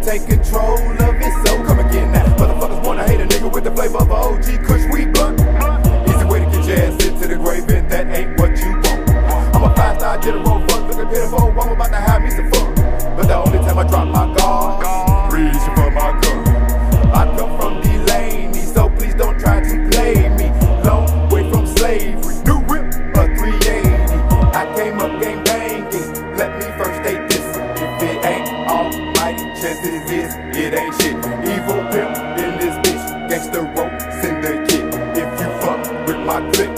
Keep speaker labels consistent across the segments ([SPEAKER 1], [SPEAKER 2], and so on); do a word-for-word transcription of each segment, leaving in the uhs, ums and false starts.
[SPEAKER 1] take control of it, so come again now. Motherfuckers wanna hate a nigga with the flavor of a O G Kush, we blunt. Easy way to get your ass into the grave, and that ain't what you want. I'm a five-star general, fuck looking pitiful, I'm about to have me some fun. But the only time I drop my guard, reaching for my gun. I come from D-Lane, so please don't try to play me. Long way from slavery, new whip, a three eighty. I came up gang banging, let me first state this. If it ain't almighty, chances is it ain't shit. Evil pimp in this bitch, gangster rope, send the kid. If you fuck with my clique,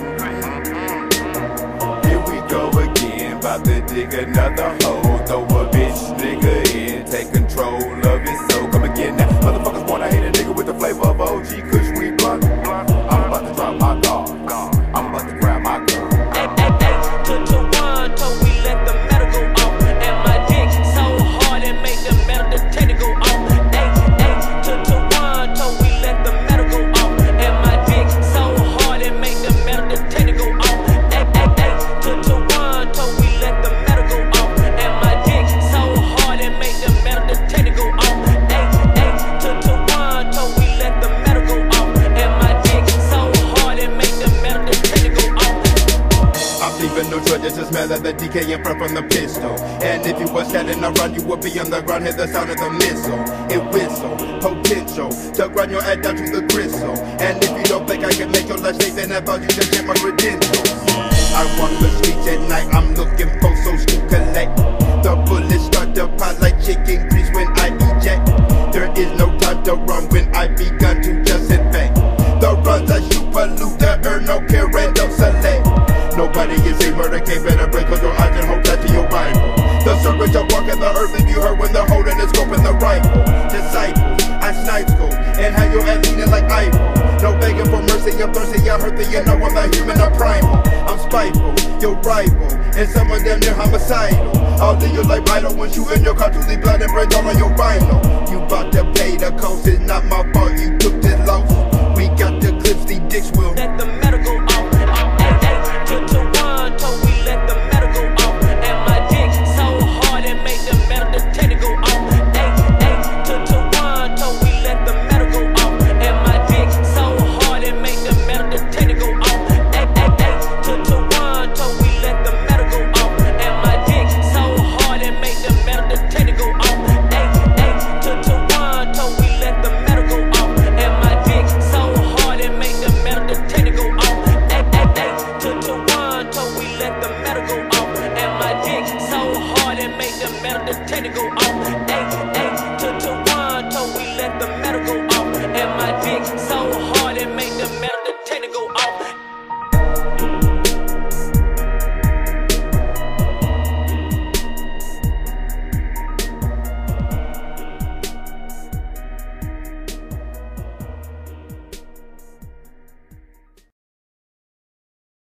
[SPEAKER 1] here we go again, about to dig another hole. Throw a bitch nigga in, take control of it, so come again now. Motherfuckers wanna hate a nigga with the flavor of O G Kush, we blunt. I'm about to drop my guard, I'm about to grab my gun.
[SPEAKER 2] Ay, ay, ay, two to one, so we let the metal go off. And my dick so hard it make the metal detector go off. Ay, ay, two to one, so we let the metal go off. And my dick so hard it make the metal detector go off. Ay, ay, ay, two to one, so we let the metal go off. And my dick so hard it make the metal detector go off. Ay, ay, two to one, so we let the metal go off. And my dick so hard it make the metal detector go off.
[SPEAKER 3] I'm leaving no choice, just smell of the D K in front from the pistol. And if you was standing around, you would be on the ground, hear the sound of the missile. It whistle, potential, to grind your head down to the gristle. And if you don't think I can make your life safe, then I thought you just get my credentials. I walk the streets at night, I'm looking for souls to collect. The bullets start to pop like chicken grease when I eject. There is no time to run when I begun to just infect. The runs I shoot pollute the earth, no care, random select. Nobody is a murder case, better break close your eyes and hold tight to your Bible. The serpents are walking the earth if you heard when they're holding the scope and the rifle. Disciples, I snipe school, and how your ass leaning like Eiffel. No begging for mercy, I'm thirsty, I heard that you know I'm a human, I'm primal. I'm spiteful, your rival, and some of them they're homicidal. All in your life idle when shooting your car to the blood and break all on your rhino. You bout to pay the cost, it's not my fault, you took this loss. We got the clips, the dicks will
[SPEAKER 2] Let the